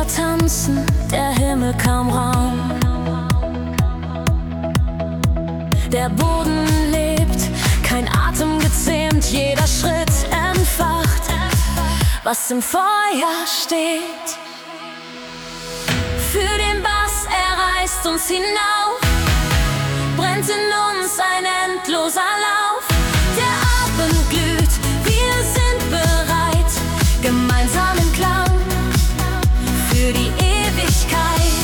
tanzen, der Himmel kaum Raum. Der Boden lebt, kein Atem gezähmt, jeder Schritt entfacht, was im Feuer steht. Für den Bass, er reißt uns hinauf, brennt in uns ein endloser Lauf. Der Abend glüht, wir sind bereit, gemeinsam im Klang für die Ewigkeit.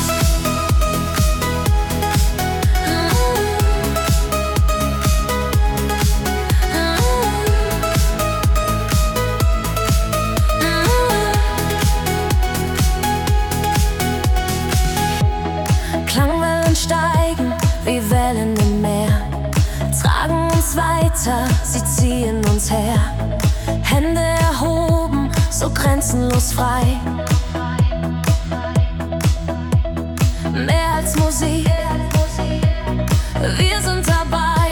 Klangwellen steigen wie Wellen im Meer, tragen uns weiter, sie ziehen uns her. Hände erhoben, so grenzenlos frei. Mehr als Musik, wir sind dabei.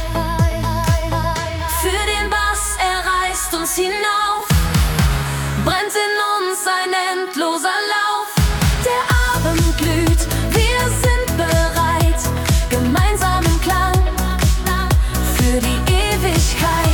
Für den Bass, er reißt uns hinauf, brennt in uns ein endloser Lauf. Der Abend glüht, wir sind bereit, gemeinsam im Klang für die Ewigkeit.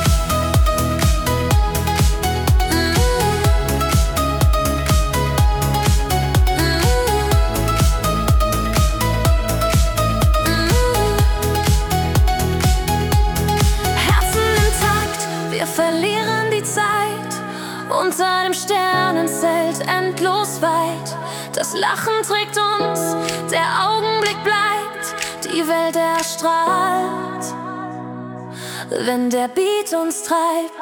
Herzen intakt, wir verlieren die Zeit unter dem Sternenzelt endlos weit. Das Lachen trägt uns, der Augenblick bleibt, die Welt erstrahlt, wenn der Beat uns treibt.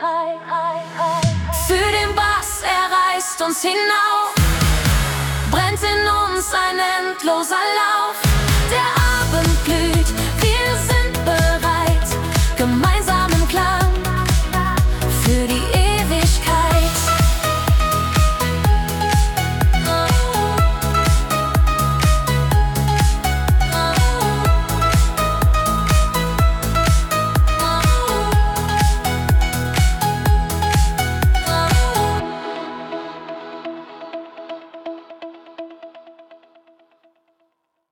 Für den Bass, er reißt uns hinauf, brennt in uns ein endloser Lauf. Der